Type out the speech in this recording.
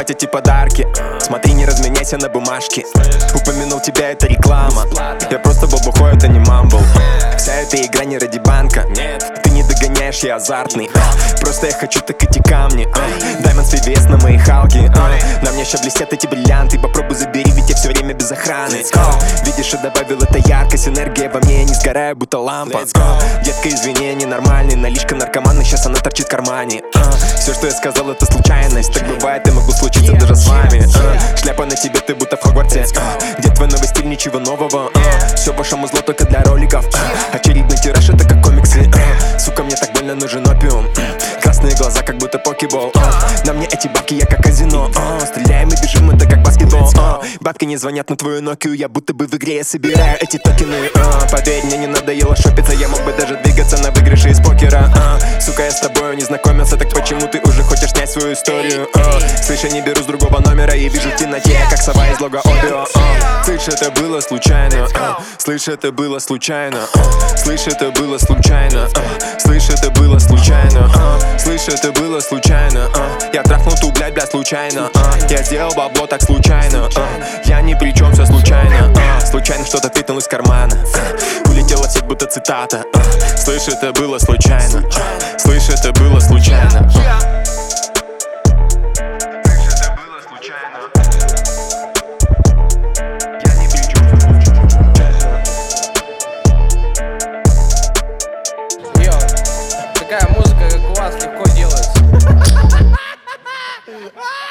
покупать эти подарки. Смотри, не разменяйся на бумажке. Упомянул тебя, это реклама. Я просто бабухой, это не мамбл. Вся эта игра не ради банка. Ты не догоняешь, я азартный. Просто я хочу так эти камни. Даймонд свой вес на моей халке. На мне еще блестят эти бриллианты. Попробуй забери, ведь я все время без охраны. Видишь, я добавил это яркость. Энергия во мне, я не сгораю, будто лампа. Детка, извини, я ненормальный. Наличка наркомана, сейчас она торчит в кармане. Все, что я сказал, это случайность. Так бывает, и могу случиться даже с вами. Шляпа на тебе, ты будто в Хогвартсе. Где твой новый стиль, ничего нового. Все вашему зло только для роликов. Очередной тираж, это как комиксы. Сука, мне так больно нужен опиум. Красные глаза, как будто покебол. На мне эти бабки, я как казино. Стреляем и бежим, это как баскетбол. Бабки не звонят на твою Nokia. Я будто бы в игре, я собираю эти токены. Поверь, мне не надоело шопиться. Я мог бы даже двигаться на выигрыше из покера. Сука, я с тобой не знакомился. Так почему ты уже хочешь снять свою историю? Слышь, я не беру с другого номера. И вижу в темноте, как сова из лога Обио. Слышь, это было случайно. Слышь, это было случайно. Слышь, это было случайно. Слышь, это было случайно. Слышь, это было случайно. Я трахнул ту, блядь, случайно. Я сделал бабло так случайно. Я ни при чем, все случайно. Случайно что-то вытянул из кармана. Улетела в сеть, будто цитата. Слышь, это было случайно. Слышь, это было случайно. Такая музыка, как у вас, легко делается.